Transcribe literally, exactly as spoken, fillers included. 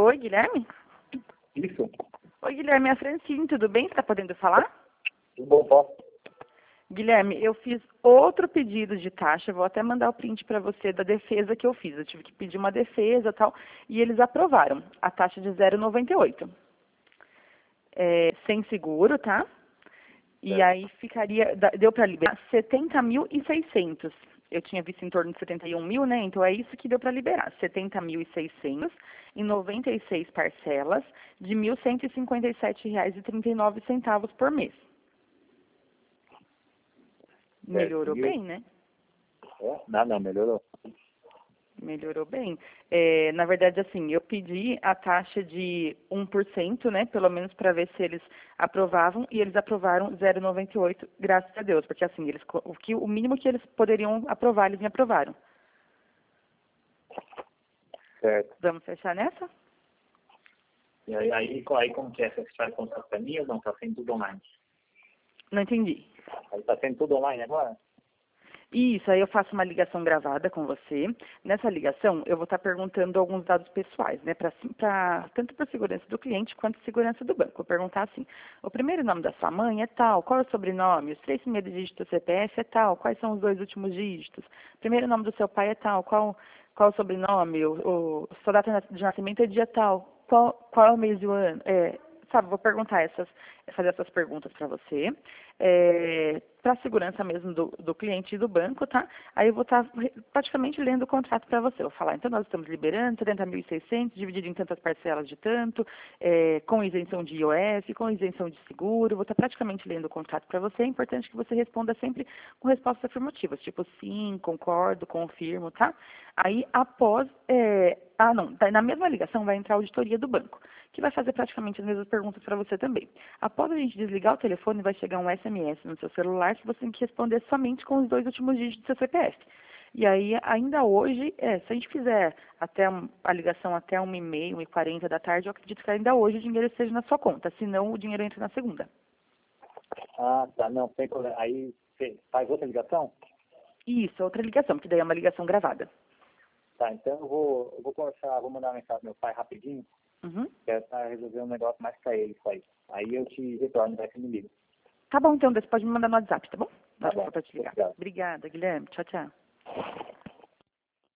Oi, Guilherme? Isso. Oi, Guilherme, é a Francine, tudo bem? Você está podendo falar? Tudo bom, posso? Guilherme, eu fiz outro pedido de taxa, vou até mandar o print para você da defesa que eu fiz. Eu tive que pedir uma defesa e tal, e eles aprovaram a taxa de zero vírgula noventa e oito. É, sem seguro, tá? E Certo. aí ficaria, da- deu para liberar setenta mil e seiscentos. Eu tinha visto em torno de setenta e um mil, né? Então é isso que deu para liberar. setenta mil e seiscentos em noventa e seis parcelas de mil cento e cinquenta e sete reais e trinta e nove centavos por mês. Certo. Melhorou E o- bem, né? É? Não, não, melhorou. Melhorou bem. É, na verdade, assim, eu pedi a taxa de um por cento, né, pelo menos para ver se eles aprovavam, e eles aprovaram zero vírgula noventa e oito, graças a Deus, porque assim, eles, co- o, que, o mínimo que eles poderiam aprovar, eles me aprovaram. Certo. Vamos fechar nessa? E aí, aí, co- aí como que é? Você faz contato pra mim ou não? Tá sendo tudo online? Não entendi. Aí tá sendo tudo online agora? Isso, aí eu faço uma ligação gravada com você. Nessa ligação, eu vou estar perguntando alguns dados pessoais, né? Pra, pra, tanto para a segurança do cliente quanto segurança do banco. Vou perguntar assim, o primeiro nome da sua mãe é tal, qual é o sobrenome? Os três primeiros dígitos do C P F é tal, quais são os dois últimos dígitos? O primeiro nome do seu pai é tal, qual, qual é o sobrenome? O, o, sua data de nascimento é dia tal, qual, qual é o mês e o ano? É, sabe, vou perguntar essas, fazer essas perguntas para você, é, para a segurança mesmo do, do cliente e do banco, tá? Aí eu vou estar praticamente lendo o contrato para você. Eu vou falar, então nós estamos liberando setenta mil e seiscentos, dividido em tantas parcelas de tanto, é, com isenção de I O F, com isenção de seguro. Vou estar praticamente lendo o contrato para você. É importante que você responda sempre com respostas afirmativas, tipo sim, concordo, confirmo, tá? Aí após, é, ah não, na mesma ligação vai entrar a auditoria do banco, que vai fazer praticamente as mesmas perguntas para você também. Após a gente desligar o telefone, vai chegar um S M S no seu celular que você tem que responder somente com os dois últimos dígitos do seu C P F. E aí, ainda hoje, é, se a gente fizer até um- a ligação até uma e meia, uma e quarenta da tarde, eu acredito que ainda hoje o dinheiro esteja na sua conta, senão o dinheiro entra na segunda. Ah, tá. Não, sem problema. Aí você faz outra ligação? Isso, outra ligação, que daí é uma ligação gravada. Tá, então eu vou, eu vou conversar, vou mandar uma mensagem pro meu pai rapidinho, Uhum. que é pra resolver um negócio mais pra ele, isso aí. Aí eu te retorno, vai que me liga. Tá bom, então, você pode me mandar no WhatsApp, tá bom? Na Tá hora que bom. for pra te ligar. Obrigado. Obrigada, Guilherme. Tchau, tchau.